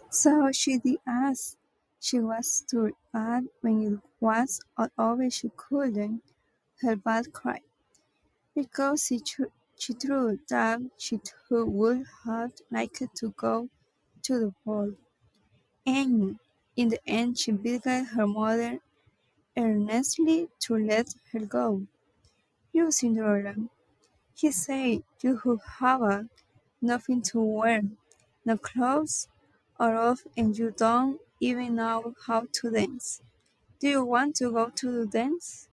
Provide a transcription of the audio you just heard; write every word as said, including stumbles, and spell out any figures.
So she did ask. She was too bad when it was all over she couldn't help but cry, because she, tr- she thought that she too would have liked to go to the ball. And in the end she begged her mother earnestly to let her go. "You Cinderella," he said, "you who have nothing to wear, no clothes or of, and you don't even know how to dance. Do you want to go to the dance?"